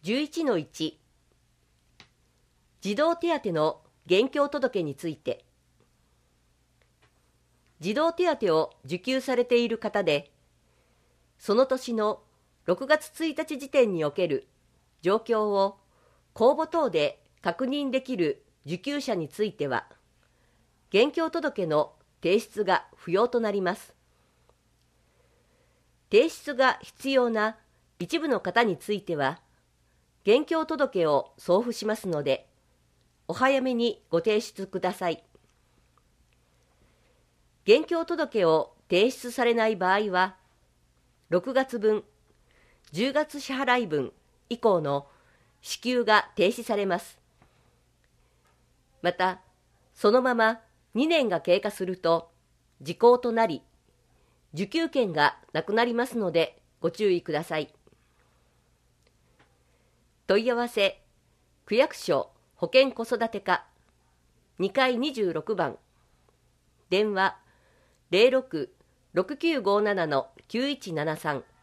11-1 児童手当の現況届について、児童手当を受給されている方で、その年の6月1日時点における状況を公募等で確認できる受給者については、現況届の提出が不要となります。提出が必要な一部の方については、現況届を送付しますので、お早めにご提出ください。現況届を提出されない場合は、6月分、10月支払い分以降の支給が停止されます。また、そのまま2年が経過すると時効となり、受給権がなくなりますのでご注意ください。問い合わせ、区役所保健子育て課2階26番、電話 06-6957-9173